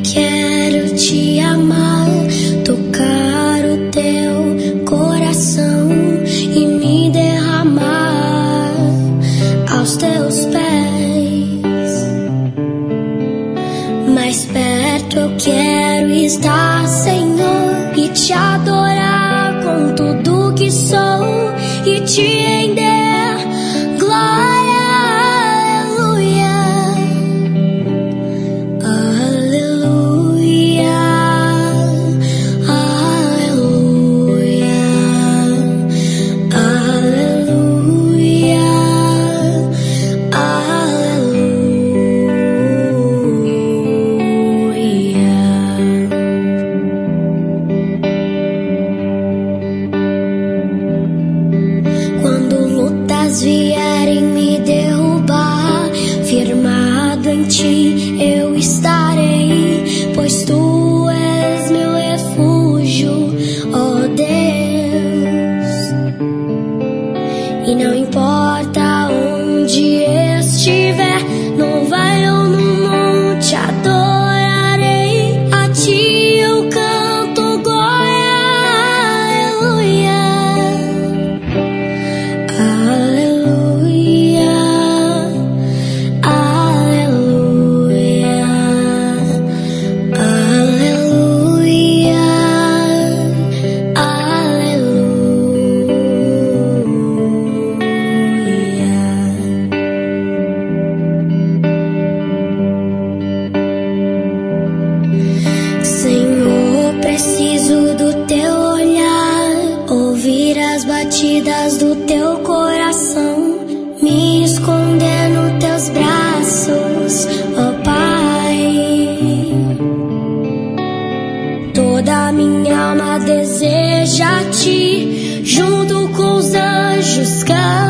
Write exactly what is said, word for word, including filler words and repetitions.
quero te amar, tocar o teu coração e me derramar aos teus pés. Mais perto eu quero estar, Senhor, e te adorar com tudo que sou e te render glória. Vierem me derrubar, firmado em ti eu estarei, pois tu és meu refúgio, ó Deus. E não importa onde estiver, no vale ou no monte, adorarei a ti, eu canto glória, aleluia. Batidas do teu coração, me esconder nos teus braços, ó Pai. Toda minha alma deseja a ti, junto com os anjos cantar.